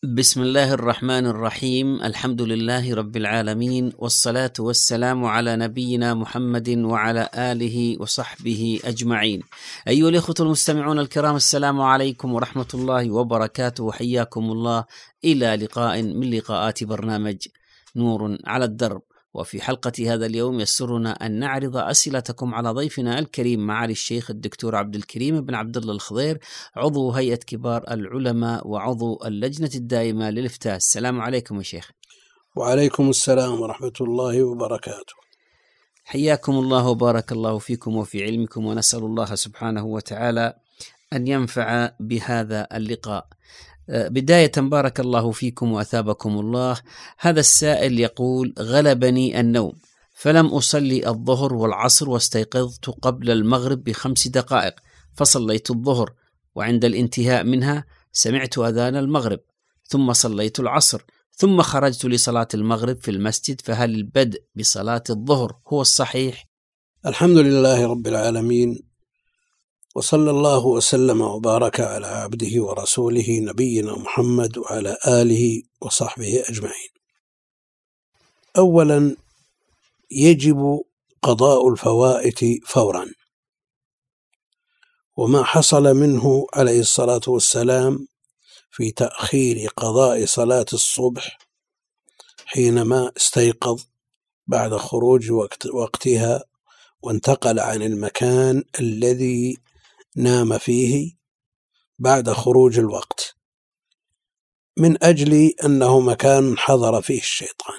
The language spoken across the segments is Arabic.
بسم الله الرحمن الرحيم. الحمد لله رب العالمين، والصلاة والسلام على نبينا محمد وعلى آله وصحبه أجمعين. أيها الإخوة المستمعون الكرام، السلام عليكم ورحمة الله وبركاته، وحياكم الله إلى لقاء من لقاءات برنامج نور على الدرب. وفي حلقة هذا اليوم يسرنا أن نعرض أسئلتكم على ضيفنا الكريم معالي الشيخ الدكتور عبد الكريم بن عبد الله الخضير، عضو هيئة كبار العلماء وعضو اللجنة الدائمة للإفتاء. السلام عليكم يا شيخ. وعليكم السلام ورحمة الله وبركاته. حياكم الله وبارك الله فيكم وفي علمكم، ونسأل الله سبحانه وتعالى أن ينفع بهذا اللقاء. بداية بارك الله فيكم وأثابكم الله. هذا السائل يقول: غلبني النوم فلم أصلي الظهر والعصر، واستيقظت قبل المغرب ب5 دقائق، فصليت الظهر، وعند الانتهاء منها سمعت أذان المغرب، ثم صليت العصر، ثم خرجت لصلاة المغرب في المسجد، فهل البدء بصلاة الظهر هو الصحيح؟ الحمد لله رب العالمين، وصلى الله وسلم وبارك على عبده ورسوله نبينا محمد وعلى آله وصحبه أجمعين. أولا، يجب قضاء الفوائت فورا، وما حصل منه عليه الصلاة والسلام في تأخير قضاء صلاة الصبح حينما استيقظ بعد خروج وقتها وانتقل عن المكان الذي نام فيه بعد خروج الوقت، من أجل أنه مكان حضر فيه الشيطان،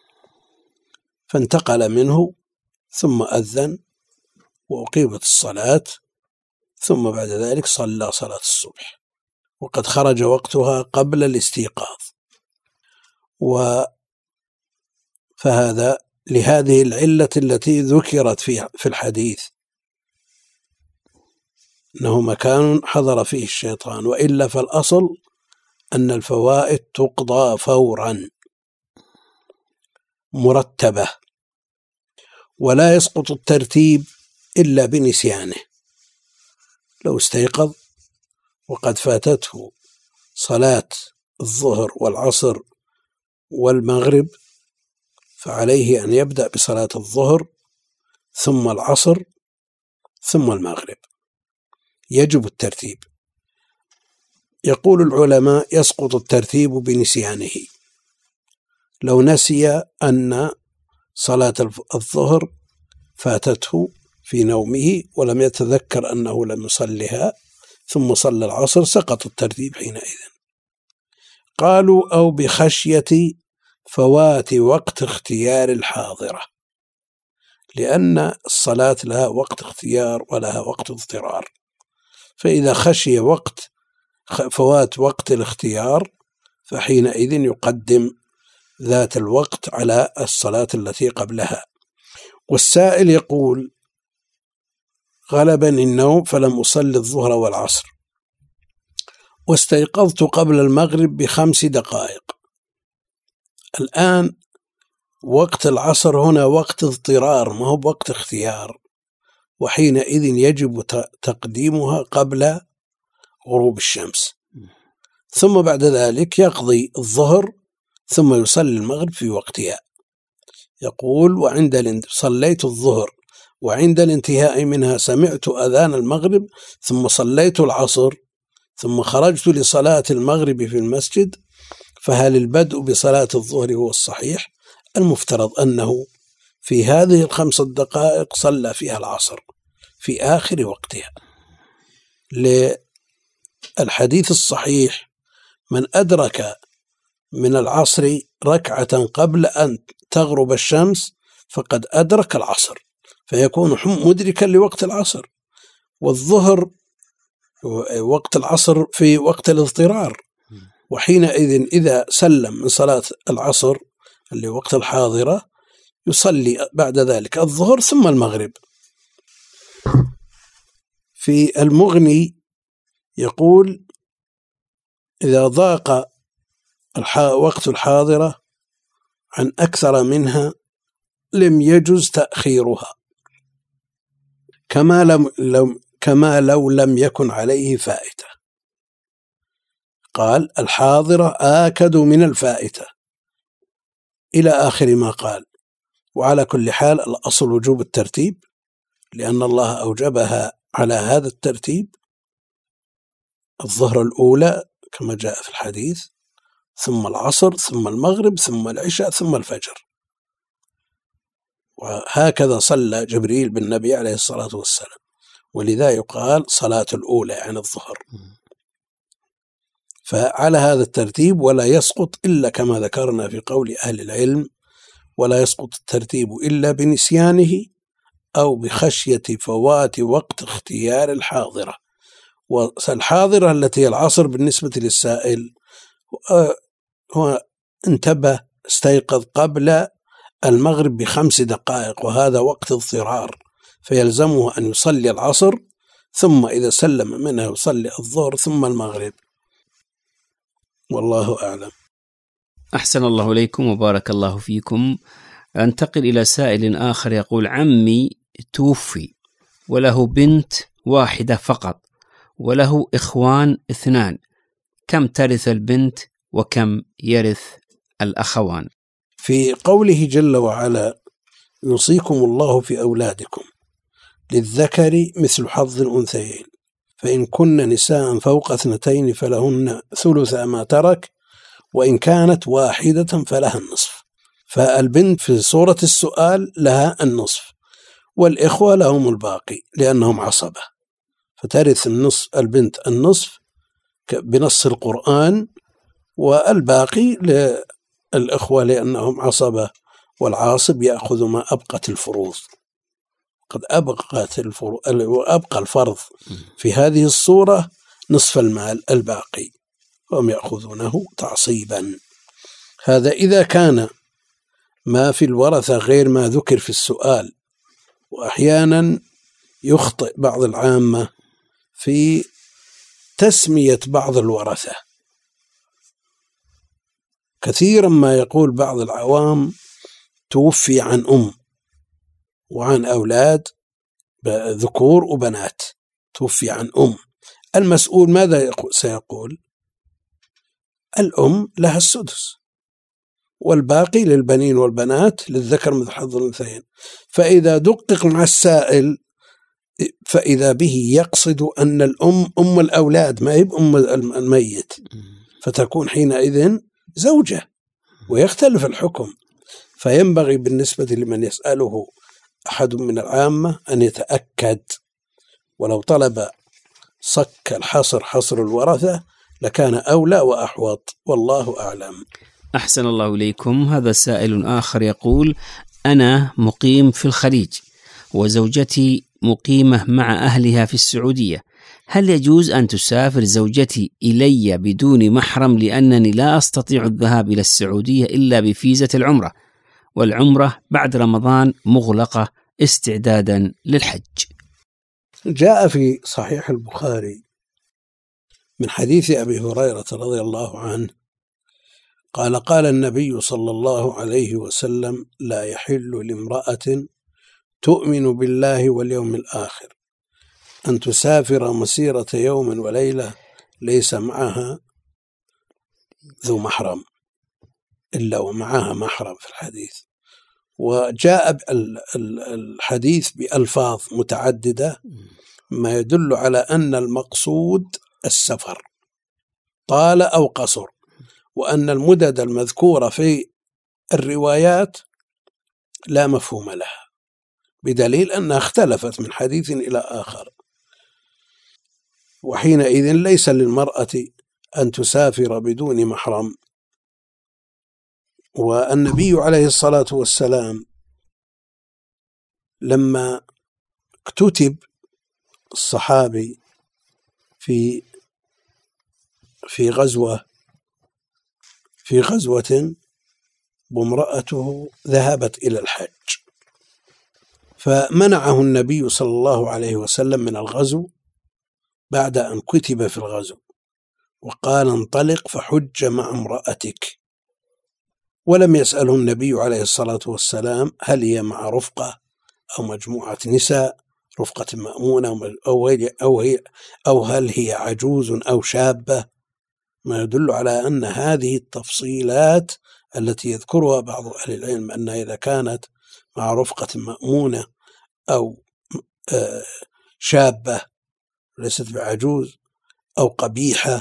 فانتقل منه، ثم أذن وأقيمت الصلاة، ثم بعد ذلك صلى صلاة الصبح وقد خرج وقتها قبل الاستيقاظ. فهذا لهذه العلة التي ذكرت في الحديث، أنه مكان حضر فيه الشيطان، وإلا فالأصل أن الفوائت تقضى فورا مرتبة، ولا يسقط الترتيب إلا بنسيانه. لو استيقظ وقد فاتته صلاة الظهر والعصر والمغرب، فعليه أن يبدأ بصلاة الظهر ثم العصر ثم المغرب، يجب الترتيب. يقول العلماء: يسقط الترتيب بنسيانه. لو نسي أن صلاة الظهر فاتته في نومه ولم يتذكر أنه لم يصلها، ثم صلى العصر، سقط الترتيب حينئذ. قالوا: أو بخشية فوات وقت اختيار الحاضرة، لأن الصلاة لها وقت اختيار ولها وقت اضطرار، فإذا خشي فوات وقت الاختيار فحينئذ يقدم ذات الوقت على الصلاة التي قبلها. والسائل يقول: غلبني النوم فلم أصلي الظهر والعصر، واستيقظت قبل المغرب ب5 دقائق. الآن وقت العصر هنا وقت اضطرار، ما هو وقت اختيار، وحينئذ يجب تقديمها قبل غروب الشمس، ثم بعد ذلك يقضي الظهر ثم يصلي المغرب في وقتها. يقول: صليت الظهر وعند الانتهاء منها سمعت أذان المغرب، ثم صليت العصر، ثم خرجت لصلاة المغرب في المسجد، فهل البدء بصلاة الظهر هو الصحيح؟ المفترض أنه في هذه ال5 دقائق صلى فيها العصر في آخر وقتها، للحديث الصحيح: من أدرك من العصر ركعة قبل أن تغرب الشمس فقد أدرك العصر، فيكون مدركا لوقت العصر. والظهر وقت العصر في وقت الاضطرار، وحينئذ إذا سلم من صلاة العصر اللي وقت الحاضرة يصلي بعد ذلك الظهر ثم المغرب. في المغني يقول: إذا ضاق وقت الحاضرة عن أكثر منها لم يجز تأخيرها، كما لو لم يكن عليه فائتة. قال الحاضرة آكد من الفائتة إلى آخر ما قال. وعلى كل حال الأصل وجوب الترتيب، لأن الله أوجبها على هذا الترتيب: الظهر الأولى كما جاء في الحديث، ثم العصر، ثم المغرب، ثم العشاء، ثم الفجر. وهكذا صلى جبريل بالنبي عليه الصلاة والسلام، ولذا يقال صلاة الأولى يعني الظهر. فعلى هذا الترتيب، ولا يسقط إلا كما ذكرنا في قول أهل العلم: ولا يسقط الترتيب إلا بنسيانه أو بخشية فوات وقت اختيار الحاضرة. والحاضرة التي هي العصر بالنسبة للسائل، هو انتبه استيقظ قبل المغرب ب5 دقائق، وهذا وقت اضطرار، فيلزمه أن يصلي العصر، ثم إذا سلم منها يصلي الظهر ثم المغرب. والله أعلم. أحسن الله إليكم وبارك الله فيكم. أنتقل إلى سائل آخر يقول: عمي توفي وله بنت واحدة فقط وله إخوان 2، كم ترث البنت وكم يرث الأخوان؟ في قوله جل وعلا: يوصيكم الله في أولادكم للذكر مثل حظ الأنثيين، فإن كن نساء فوق 2 فلهن ثلث ما ترك، وإن كانت واحدة فلها النصف. فالبنت في صورة السؤال لها النصف، والإخوة لهم الباقي لأنهم عصبة، فترث البنت النصف بنص القرآن، والباقي للإخوة لأنهم عصبة، والعاصب يأخذ ما أبقت الفروض. قد أبقى الفرض في هذه الصورة نصف المال الباقي، هم يأخذونه تعصيبا. هذا إذا كان ما في الورثة غير ما ذكر في السؤال. وأحيانا يخطئ بعض العامة في تسمية بعض الورثة. كثيرا ما يقول بعض العوام: توفي عن وعن أولاد ذكور وبنات، توفي عن المسؤول ماذا سيقول؟ الأم لها السدس، والباقي للبنين والبنات للذكر مثل حظ الأنثيين. فإذا دقق مع السائل فإذا به يقصد أن الأم أم الأولاد، ما هي أم الميت، فتكون حينئذ زوجة، ويختلف الحكم. فينبغي بالنسبة لمن يسأله أحد من العامة أن يتأكد، ولو طلب صك الحصر حصر الورثة لكان أولى وأحوط، والله أعلم. أحسن الله إليكم. هذا سائل آخر يقول: أنا مقيم في الخليج وزوجتي مقيمة مع أهلها في السعودية، هل يجوز أن تسافر زوجتي إلي بدون محرم، لأنني لا أستطيع الذهاب إلى السعودية إلا بفيزة العمرة، والعمرة بعد رمضان مغلقة استعدادا للحج؟ جاء في صحيح البخاري من حديث أبي هريرة رضي الله عنه قال: قال النبي صلى الله عليه وسلم: لا يحل لامرأة تؤمن بالله واليوم الآخر أن تسافر مسيرة يوم وليلة ليس معها ذو محرم إلا ومعها محرم في الحديث. وجاء الحديث بألفاظ متعددة ما يدل على أن المقصود السفر طال أو قصر، وأن المدد المذكورة في الروايات لا مفهوم لها، بدليل أنها اختلفت من حديث إلى آخر. وحينئذ ليس للمرأة أن تسافر بدون محرم. والنبي عليه الصلاة والسلام لما اكتتب الصحابي في غزوة وامرأته ذهبت إلى الحج، فمنعه النبي صلى الله عليه وسلم من الغزو بعد أن كتب في الغزو، وقال: انطلق فحج مع امرأتك. ولم يسأله النبي عليه الصلاة والسلام هل هي مع رفقة أو مجموعة نساء، رفقة مأمونة، أو هل هي عجوز أو شابة، ما يدل على أن هذه التفصيلات التي يذكرها بعض أهل العلم أنها إذا كانت مع رفقة مأمونة أو شابة ليست بعجوز أو قبيحة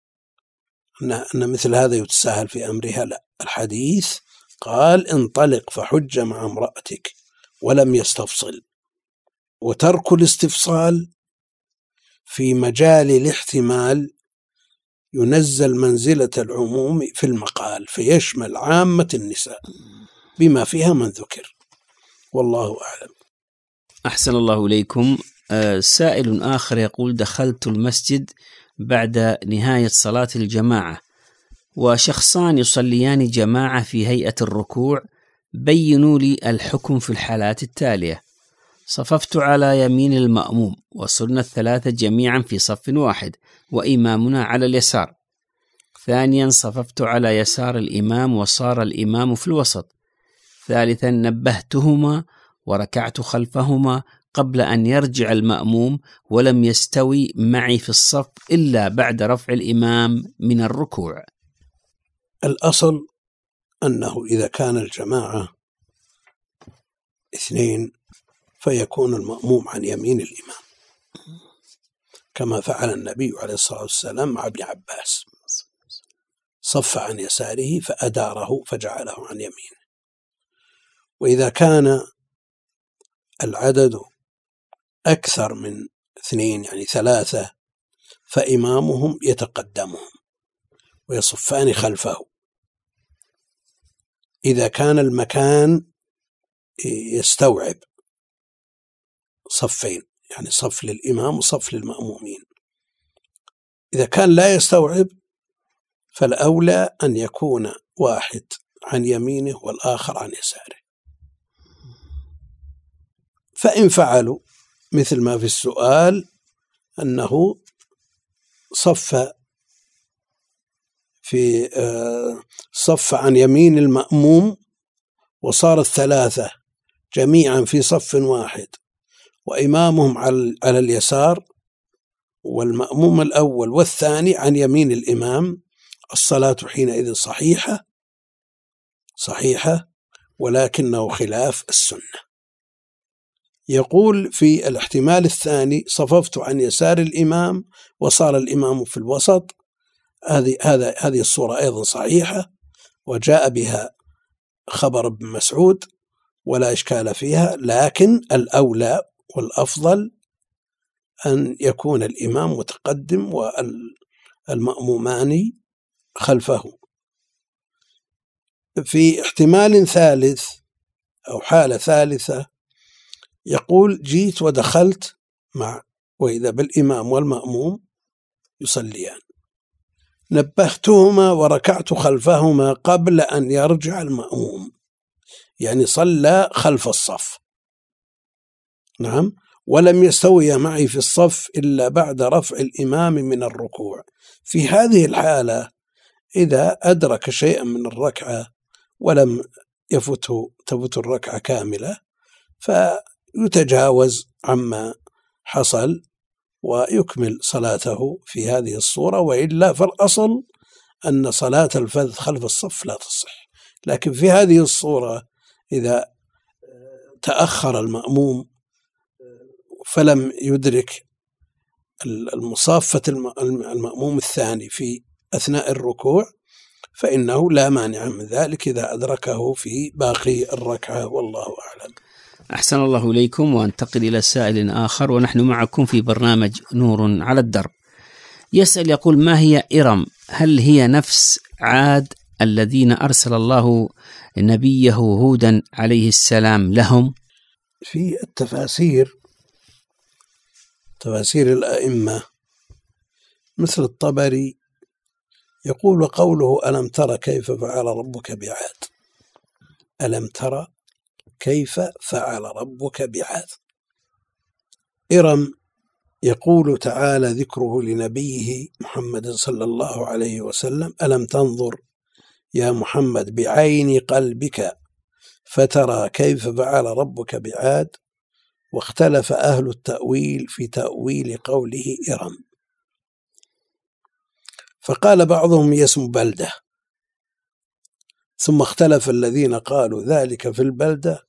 أن مثل هذا يتساهل في أمرها. لا، الحديث قال انطلق فحج مع امرأتك ولم يستفصل، وترك الاستفصال في مجال الاحتمال ينزل منزلة العموم في المقال فيشمل عامة النساء بما فيها من ذكر، والله أعلم. أحسن الله إليكم. سائل آخر يقول: دخلت المسجد بعد نهاية صلاة الجماعة وشخصان يصليان جماعة في هيئة الركوع، بينوا لي الحكم في الحالات التالية: صففت على يمين المأموم وصرنا الثلاثة جميعا في صف واحد وإمامنا على اليسار. ثانيا، صففت على يسار الإمام وصار الإمام في الوسط. ثالثا، نبهتهما وركعت خلفهما قبل أن يرجع المأموم ولم يستوي معي في الصف إلا بعد رفع الإمام من الركوع. الأصل أنه إذا كان الجماعة 2 فيكون المأموم عن يمين الإمام، كما فعل النبي عليه الصلاة والسلام مع ابن عباس، صف عن يساره فأداره فجعله عن يمينه. وإذا كان العدد أكثر من 2 يعني 3 فإمامهم يتقدمهم ويصفان خلفه إذا كان المكان يستوعب صفين، يعني صف للإمام وصف للمأمومين. إذا كان لا يستوعب فالأولى أن يكون واحد عن يمينه والآخر عن يساره. فإن فعلوا مثل ما في السؤال أنه صف عن يمين المأموم وصار الثلاثة جميعا في صف واحد وإمامهم على اليسار والمأموم الأول والثاني عن يمين الإمام، الصلاة حينئذ صحيحة ولكنه خلاف السنة. يقول في الاحتمال الثاني: صففت عن يسار الإمام وصار الإمام في الوسط. هذه الصورة أيضا صحيحة وجاء بها خبر ابن مسعود ولا إشكال فيها، لكن الأولى والأفضل أن يكون الإمام متقدم والمأمومان خلفه. في احتمال ثالث أو حالة ثالثة يقول: جيت ودخلت وإذا بالإمام والمأموم يصليان، نبهتهما وركعت خلفهما قبل أن يرجع المأموم، يعني صلى خلف الصف، نعم، ولم يستوي معي في الصف إلا بعد رفع الإمام من الركوع. في هذه الحالة إذا أدرك شيئا من الركعة ولم تفت الركعة كاملة فيتجاوز عما حصل ويكمل صلاته في هذه الصورة، وإلا فالأصل أن صلاة الفذ خلف الصف لا تصح. لكن في هذه الصورة إذا تأخر المأموم فلم يدرك المصافة المأموم الثاني في أثناء الركوع فإنه لا مانع من ذلك إذا أدركه في باقي الركعة، والله أعلم. أحسن الله إليكم. وانتقل إلى سائل آخر ونحن معكم في برنامج نور على الدرب. يسأل يقول: ما هي إرم؟ هل هي نفس عاد الذين أرسل الله نبيه هودا عليه السلام لهم؟ في التفاسير تفاسير الأئمة مثل الطبري يقول: قوله ألم تر كيف فعل ربك بعاد، ألم تر كيف فعل ربك بعاد. إرم يقول تعالى ذكره لنبيه محمد صلى الله عليه وسلم: ألم تنظر يا محمد بعين قلبك فترى كيف فعل ربك بعاد. واختلف أهل التأويل في تأويل قوله إرم، فقال بعضهم هي اسم بلدة، ثم اختلف الذين قالوا ذلك في البلدة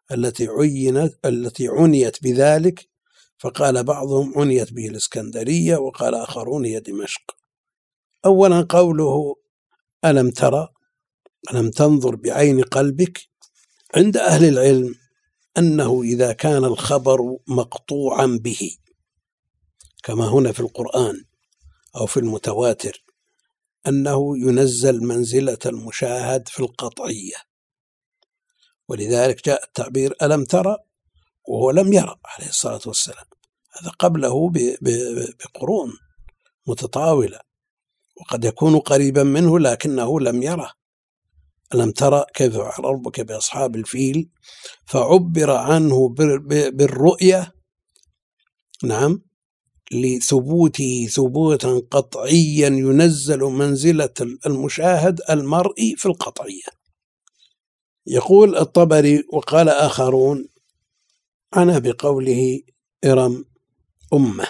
التي عنيت بذلك، فقال بعضهم عنيت به الإسكندرية، وقال آخرون هي دمشق. أولا قوله ألم ترى، ألم تنظر بعين قلبك، عند أهل العلم أنه إذا كان الخبر مقطوعا به كما هنا في القرآن أو في المتواتر أنه ينزل منزلة المشاهد في القطعية، ولذلك جاء التعبير ألم ترى وهو لم يرى عليه الصلاة والسلام، هذا قبله بقرون متطاولة، وقد يكون قريبا منه لكنه لم يره. ألم ترى كيف فعل ربك بأصحاب الفيل، فعبر عنه بالرؤية، نعم، لثبوته ثبوتا قطعيا ينزل منزلة المشاهد المرئي في القطعية. يقول الطبري وقال آخرون أنا بقوله إرم أمة،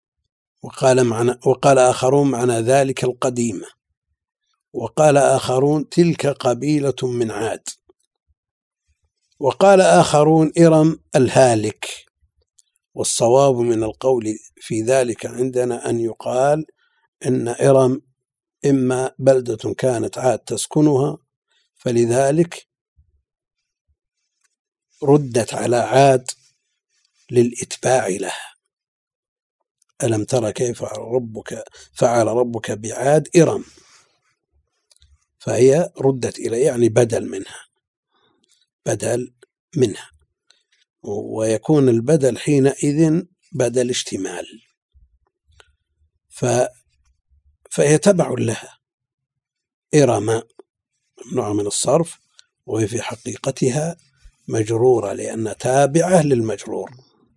وقال آخرون معنى ذلك القديمة، وقال آخرون تلك قبيلة من عاد، وقال آخرون إرم الهالك. والصواب من القول في ذلك عندنا أن يقال إن إرم إما بلدة كانت عاد تسكنها فلذلك ردت على عاد للإتباع لها. ألم ترى كيف فعل ربك بعاد إرم، فهي ردت إلى يعني بدل منها، ويكون البدل حينئذ بدل اشتمال، فهي تبع لها. إرم ممنوع من الصرف، وهي في حقيقتها مجرورة لأن تابعة للمجرور.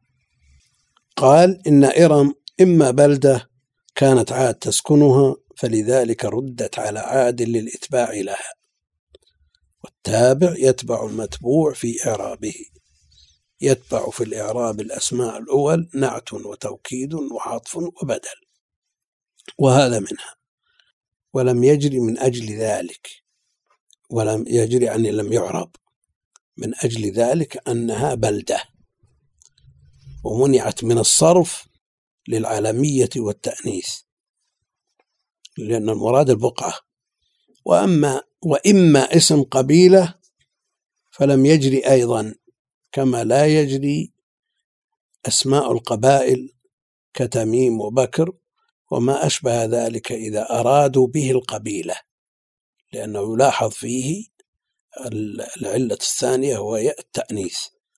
قال إن إرم إما بلدة كانت عاد تسكنها فلذلك ردت على عاد للإتباع لها، والتابع يتبع المتبوع في إعرابه، يتبع في الإعراب الأسماء الأول نعت وتوكيد وعطف وبدل، وهذا منها. ولم يجري من أجل ذلك، ولم يجري يعني لم يعرب من أجل ذلك أنها بلدة، ومنعت من الصرف للعالمية والتأنيث لأن المراد البقعة. وإما اسم قبيلة فلم يجري أيضا، كما لا يجري أسماء القبائل كتميم وبكر وما أشبه ذلك إذا أرادوا به القبيلة، لأنه يلاحظ فيه العلة الثانية هو التأنيث.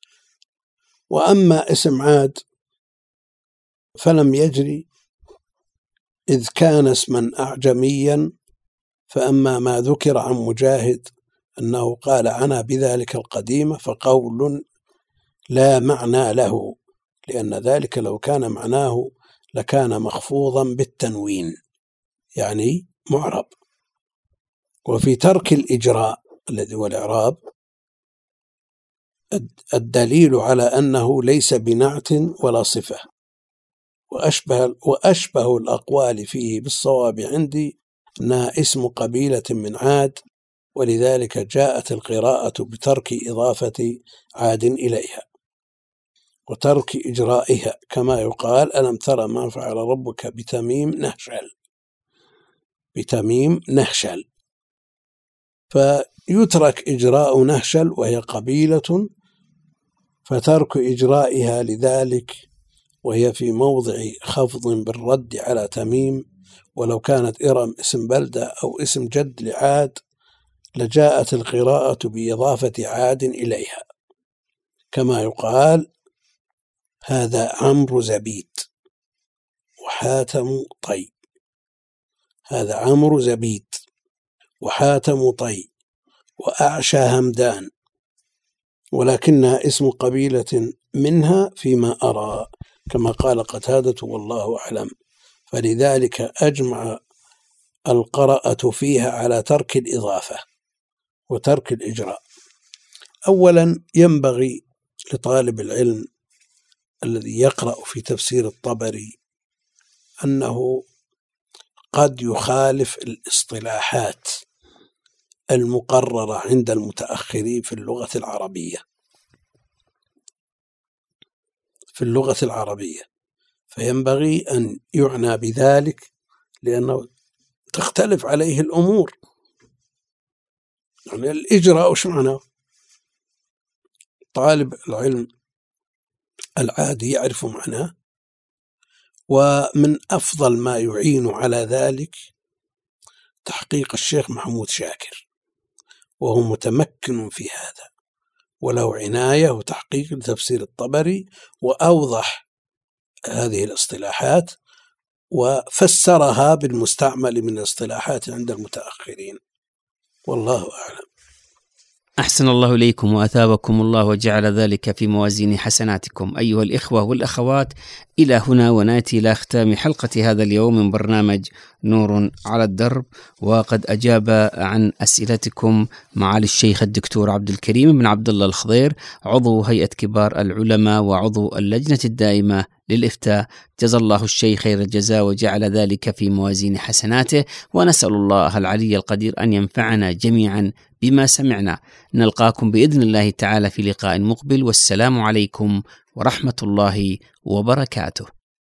وأما اسم عاد فلم يجري إذ كان اسما أعجميا، فأما ما ذكر عن مجاهد أنه قال عنا بذلك القديمة فقول لا معنى له، لأن ذلك لو كان معناه لكان مخفوضا بالتنوين يعني معرب. وفي ترك الإجراء الذي هو الإعراب الدليل على أنه ليس بنعت ولا صفة، وأشبه الأقوال فيه بالصواب عندي أنها اسم قبيلة من عاد، ولذلك جاءت القراءة بترك إضافة عاد إليها وترك إجرائها، كما يقال ألم ترى ما فعل ربك بتميم نهشل، فيترك إجراء نهشل وهي قبيلة، فترك إجرائها لذلك وهي في موضع خفض بالرد على تميم. ولو كانت إرم اسم بلدة أو اسم جد لعاد لجاءت القراءة بإضافة عاد إليها، كما يقال هذا عمرو زبيد وحاتم طي، هذا عمرو زبيد وحاتم طي وأعشى همدان، ولكنها اسم قبيلة منها فيما أرى، كما قال قتادة والله أعلم. فلذلك أجمع القراءة فيها على ترك الإضافة وترك الإجراء. أولا ينبغي لطالب العلم الذي يقرأ في تفسير الطبري أنه قد يخالف الاصطلاحات المقررة عند المتأخرين في اللغة العربية، فينبغي أن يعنى بذلك لأنه تختلف عليه الأمور. يعني الإجراء وش معناه؟ طالب العلم العادي يعرف معناه، ومن أفضل ما يعين على ذلك تحقيق الشيخ محمود شاكر، وهو متمكن في هذا وله عناية وتحقيق لتفسير الطبري، وأوضح هذه الاصطلاحات وفسرها بالمستعمل من الاصطلاحات عند المتأخرين، والله أعلم. أحسن الله إليكم وأثابكم الله وجعل ذلك في موازين حسناتكم أيها الإخوة والأخوات. إلى هنا ونأتي إلى ختام حلقة هذا اليوم من برنامج نور على الدرب، وقد أجاب عن أسئلتكم معالي الشيخ الدكتور عبد الكريم بن عبد الله الخضير، عضو هيئة كبار العلماء وعضو اللجنة الدائمة للإفتاء. جزا الله الشيخ خير الجزاء وجعل ذلك في موازين حسناته، ونسأل الله العلي القدير أن ينفعنا جميعا بما سمعنا. نلقاكم بإذن الله تعالى في لقاء مقبل، والسلام عليكم ورحمة الله وبركاته.